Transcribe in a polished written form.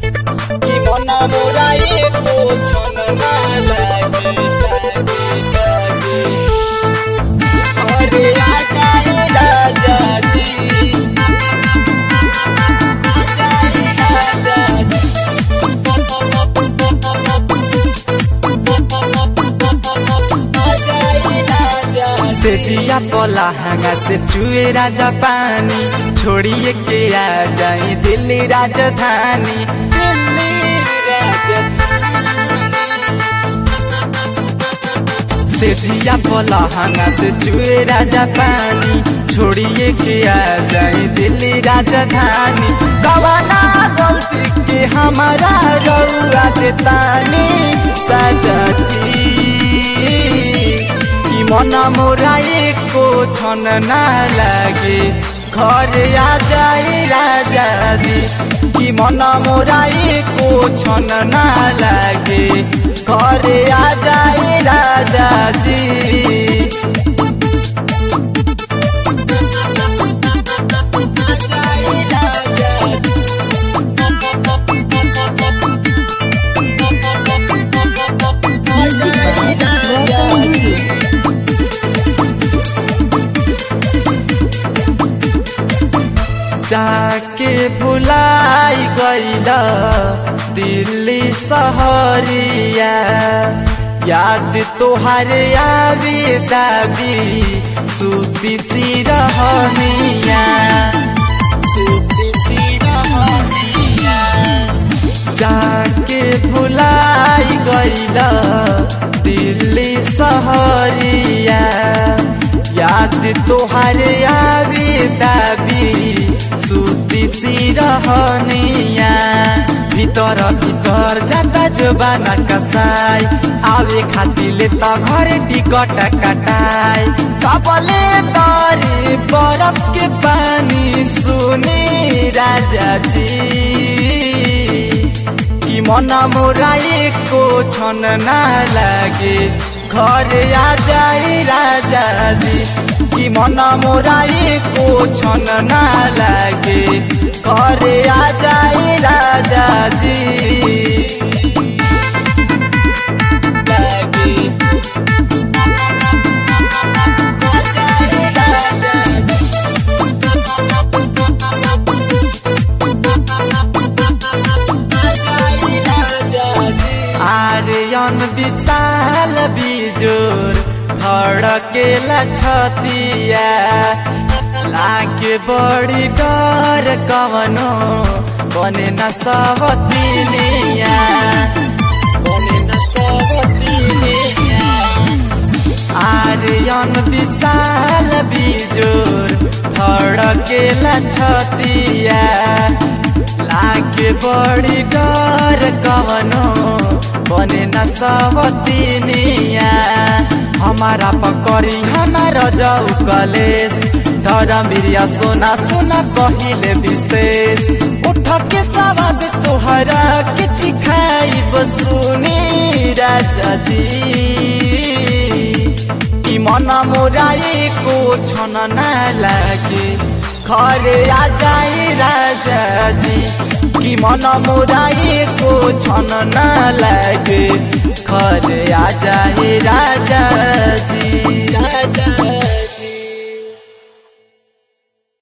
कि मन मोरा एको क्षण ना लागे अरे आ जाए राजा जी आ जाए राजा जी से जिया पला हंगा से चुए राजा पानी छोड़िए के आ जाए दिल्ली राजधानी से जिया पला हंगा से चुए राजा पानी छोड़िए के आ जाए दिल्ली राजधानी कवाना गलती के हमारा रउआ देतानी सजा मन मोरा एको क्षण ना लागे घर आ जाए राजा जी कि मन मोरा एको क्षण ना लागे घर आ जाए राजा जी जाके भुलाई गईला दिल्ली सहरिया याद तोहारे आवे दाबी सुती सी रहनिया जाके भुलाई गईला दिल्ली सहरिया याद तोहारे आवे दाबी सुती सी रहनिया भीतर भीतर जाता जोबाना कसाई आवे खातिले त घरे टिकट कटाई कबले तारी बरफ के पानी सुनी राजा जी कि मन मोरा एको क्षण ना लागे घर आ जाए राजा जी कि मन मोरा एको क्षण ना लागे घर आ जाए राजा जी आर्यन विशाल बिजोर धड़केला छतिया लागे बड़ी डर कवनो बने न सबतिनिया आर्यन विशाल बिजोर धड़केला छतिया लागे बड़ी डर कवनो बने न सबतिनिया हमारा पकड़ी हमारा जाऊ कलेश धर्मिया सोना सोना कहिले विशेष उठ के सवाद तोहरा के चिखाई बसुनी राजा जी कि मन मोरा एको क्षण ना लागे घर आ जाए राजा जी कि मन मोरा एको क्षण ना लागे घर आ जाए राजा जी राजा